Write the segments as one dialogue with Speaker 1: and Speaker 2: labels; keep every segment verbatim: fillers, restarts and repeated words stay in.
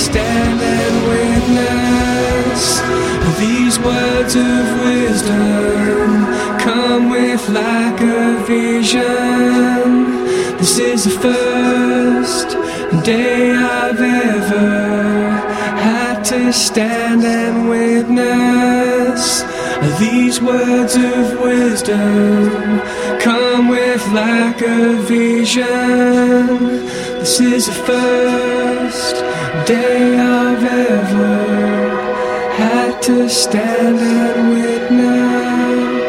Speaker 1: stand and witness these words of wisdom come with like a vision. This is the first day I've ever had to stand and witness these words of wisdom come with like a vision. This is the first day I've ever had to stand and witness.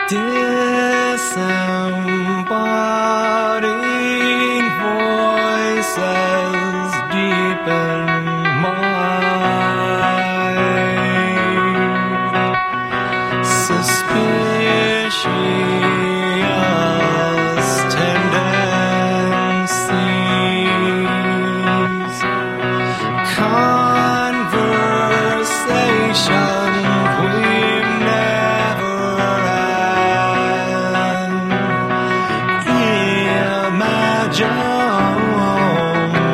Speaker 2: disembodied voices deep in mine, suspicious tendencies, conversation we've never had, imagine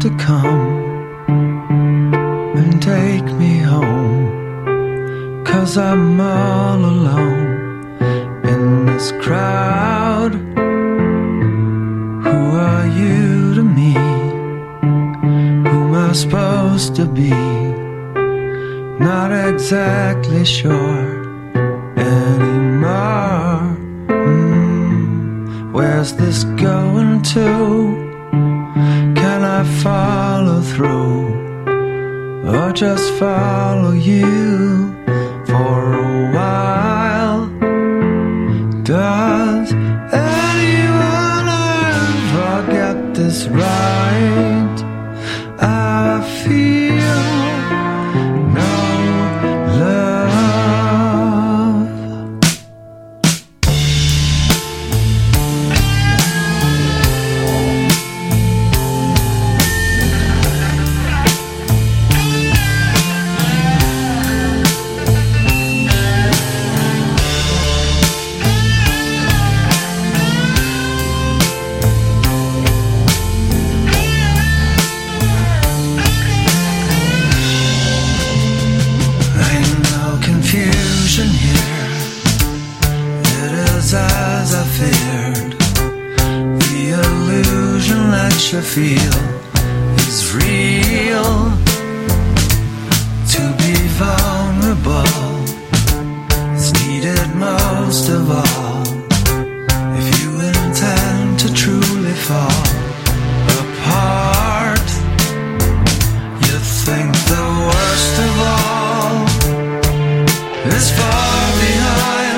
Speaker 3: to come and take me home, 'cause I'm all alone in this crowd. Who are you to me? Who am I supposed to be? Not exactly sure anymore. Mm, where's this going to? Can I follow through, or just follow you for a while? Does anyone ever get this right? I feel no love. As I feared, the illusion that you feel is real. To be vulnerable is needed most of all, if you intend to truly fall apart. You think the worst of all is far behind.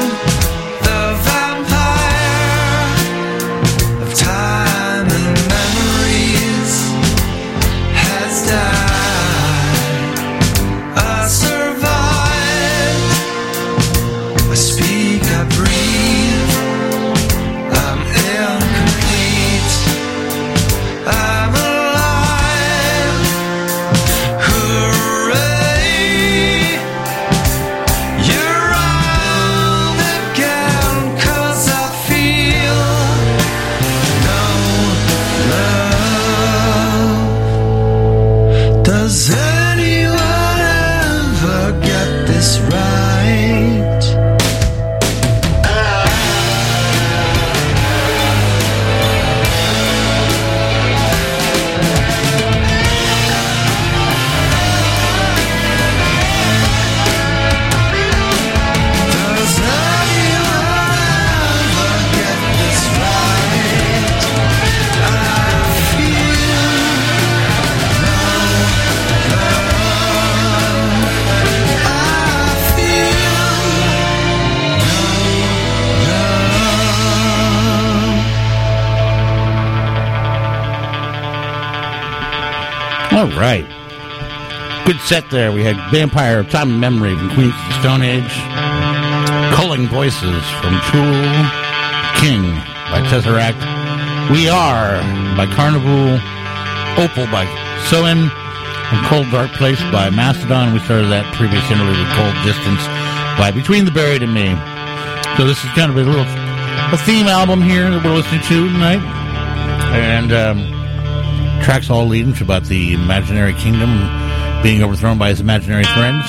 Speaker 4: All right. Good set there. We had Vampire, Time and Memory from Queens of the Stone Age. Culling Voices from Tool. King by Tesseract. We Are by Carnival. Opal by Soen. And Cold Dark Place by Mastodon. We started that previous interlude with Cold Distance by Between the Buried and Me. So this is kind of a little a theme album here that we're listening to tonight. And um, tracks all leading to about the imaginary kingdom being overthrown by his imaginary friends.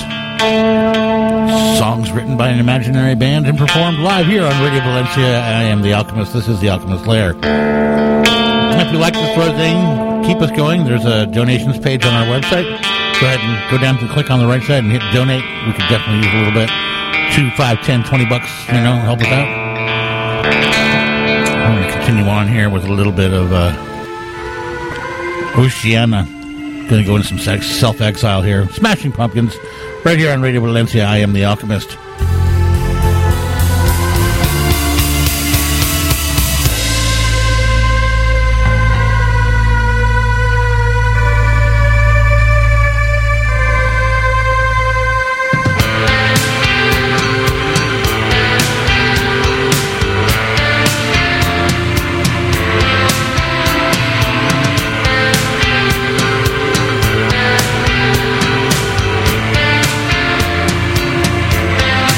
Speaker 4: Songs written by an imaginary band and performed live here on Radio Valencia. I am The Alchemist. This is The Alchemist Lair. If you like this sort of thing, keep us going. There's a donations page on our website. Go ahead and go down to click on the right side and hit donate. We could definitely use a little bit. Two, five, ten, twenty bucks, you know, help us out. I'm going to continue on here with a little bit of uh, Oceana. Going to go into some sex, self-exile here. Smashing Pumpkins, right here on Radio Valencia. I am The Alchemist.
Speaker 5: Thank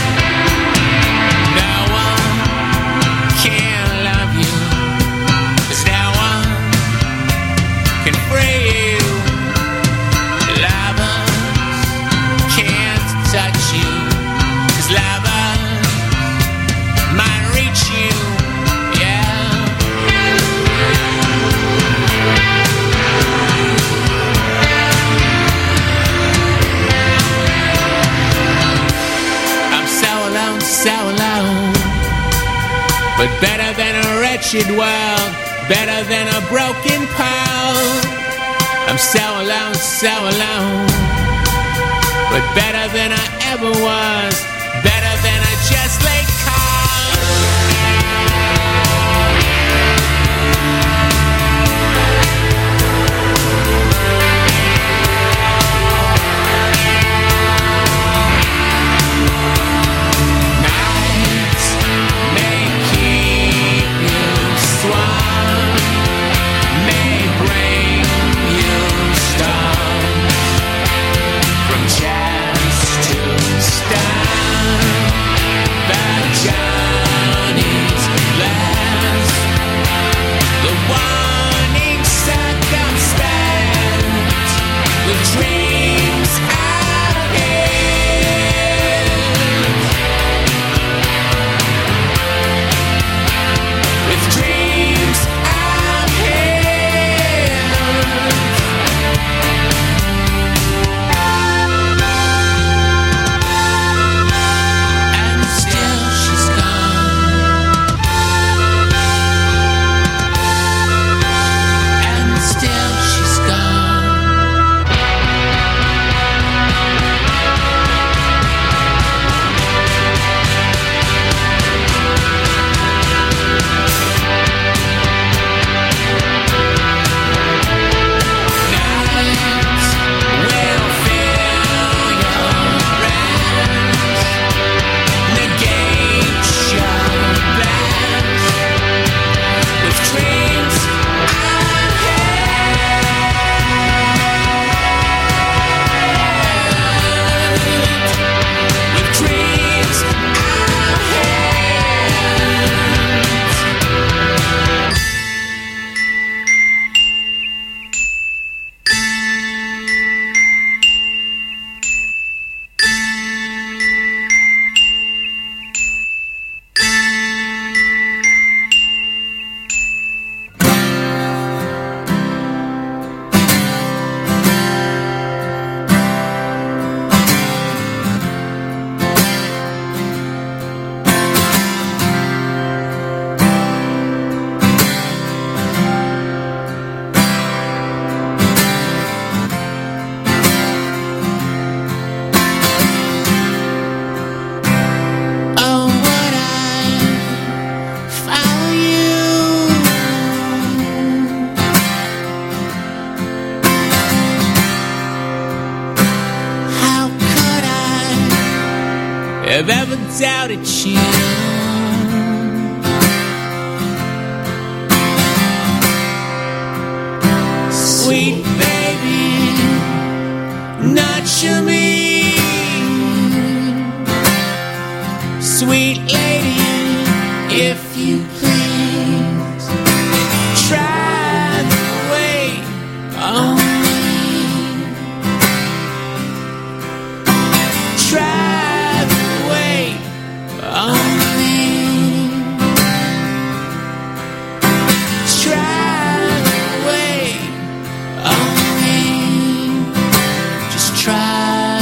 Speaker 5: wretched world, better than a broken pearl. I'm so alone, so alone, but better than I ever was, better than I just lay I've ever doubted you. Sweet baby, nurture me. Sweet lady, if you please, try the way on me. Try the way on me. Try the way on me. Just try.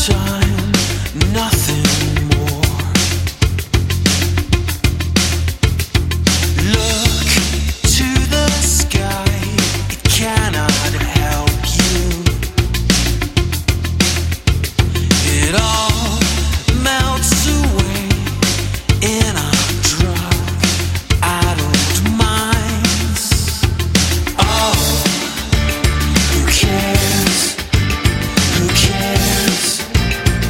Speaker 3: time, nothing more. Look to the sky, it cannot help you. It all melts away in a drug addled minds. Oh, who cares? Who cares?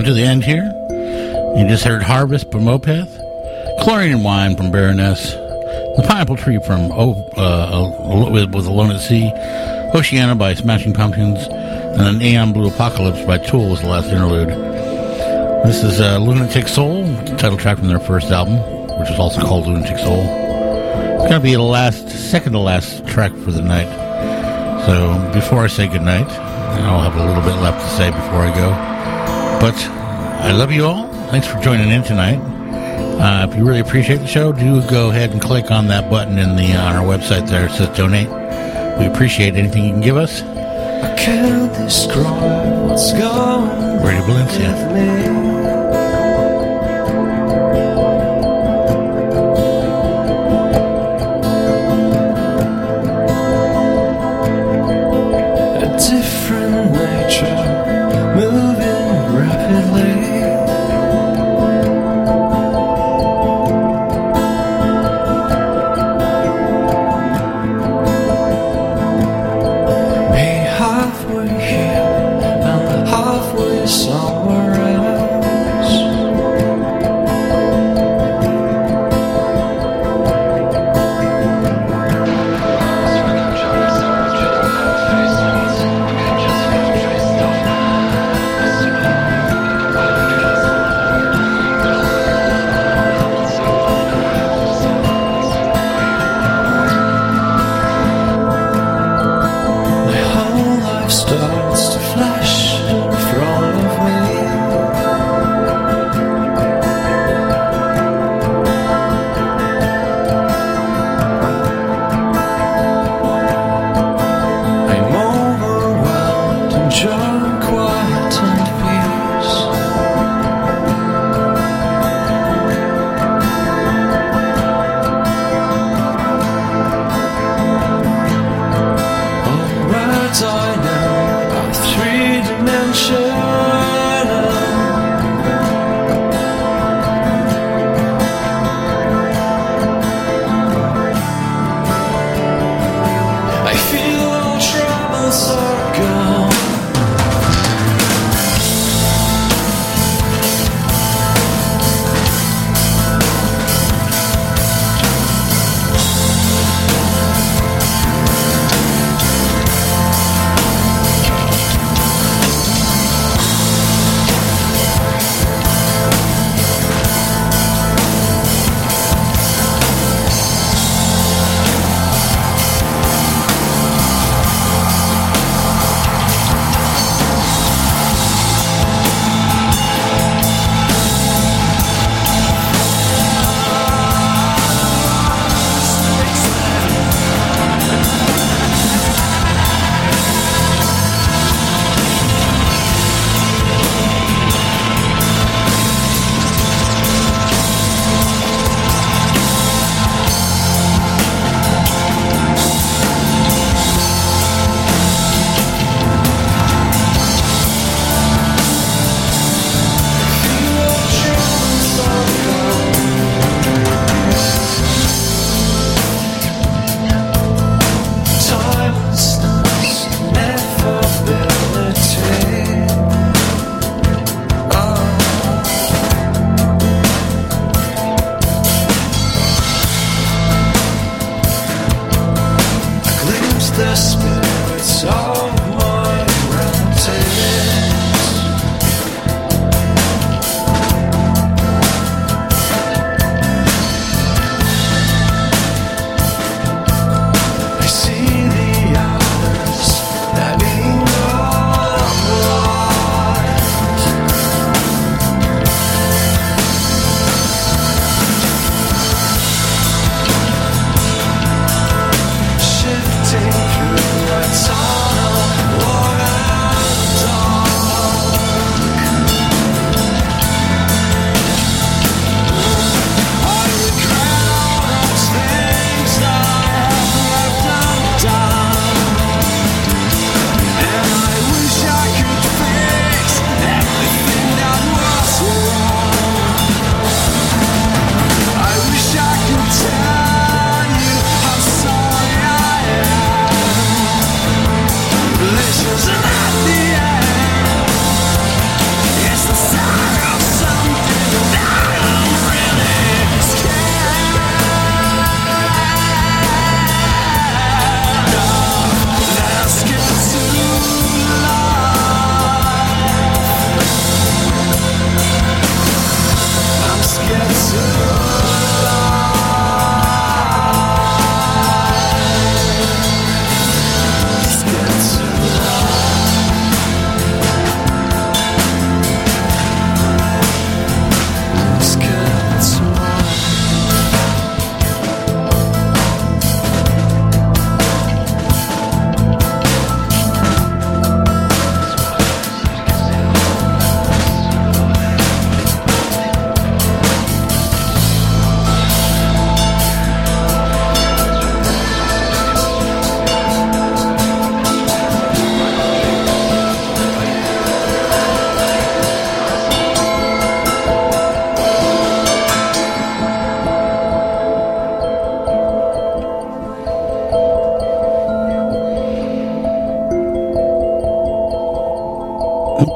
Speaker 4: to the end here. You just heard Harvest from Opeth, Chlorine Wine from Baroness, The Pineapple Tree from oh, uh, with, with Alone at Sea, Oceana by Smashing Pumpkins, and then Aeon Blue Apocalypse by Tool was the last interlude. This is uh, Lunatic Soul, the title track from their first album, which is also called Lunatic Soul. It's going to be the last, second to last track for the night. So before I say goodnight, I'll have a little bit left to say before I go. But I love you all. Thanks for joining in tonight. Uh, if you really appreciate the show, do go ahead and click on that button in the on our website there. It says donate. We appreciate anything you can give us.
Speaker 1: I can't describe what's going on
Speaker 4: Radio Valencia.
Speaker 1: with me. Different nature, moving rapidly. Be halfway here and halfway somewhere else.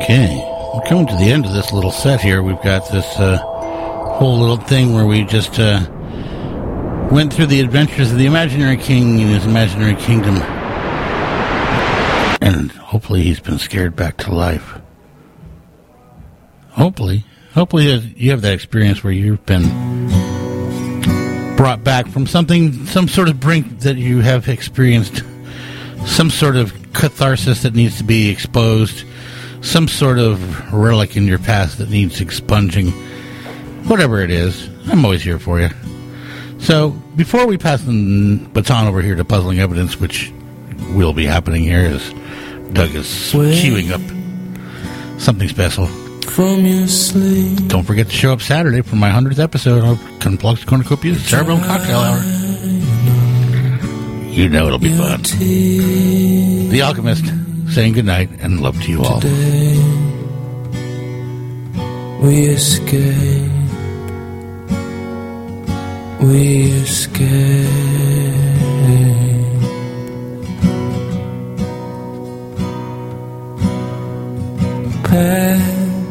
Speaker 4: Okay, we're coming to the end of this little set here. We've got this uh, whole little thing where we just uh, went through the adventures of the imaginary king in his imaginary kingdom. And hopefully he's been scared back to life. Hopefully. Hopefully you have that experience where you've been brought back from something, some sort of brink that you have experienced, some sort of catharsis that needs to be exposed, some sort of relic in your past that needs expunging. Whatever it is, I'm always here for you. So, before we pass the baton over here to Puzzling Evidence, which will be happening here as Doug is queuing up something special.
Speaker 1: From your sleep.
Speaker 4: Don't forget to show up Saturday for my hundredth episode of Unplugged Cornucopia's Cerebrum Cocktail Hour. You know it'll be fun. The Alchemist saying goodnight and love to you all.
Speaker 1: Today we escape. We escape. Pack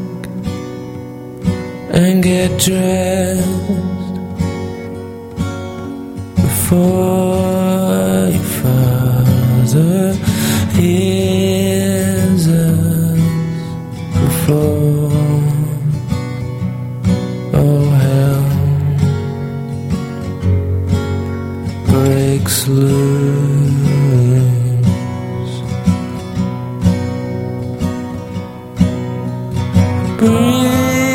Speaker 1: and get dressed before your father hears us. Before oh hell breaks loose. Breathe.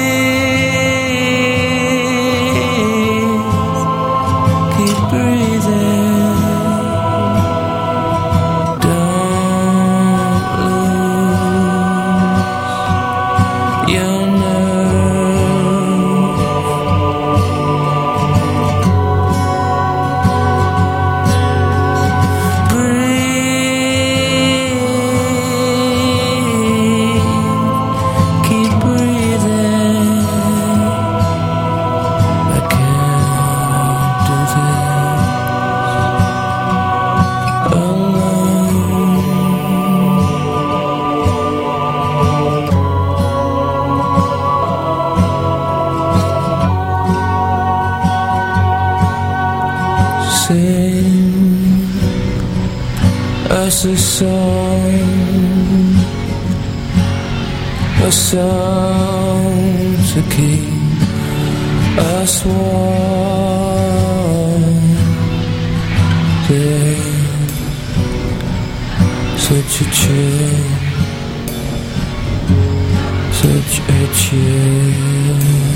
Speaker 1: Us a song, a song to keep us warm. There's such a chill, such a chill.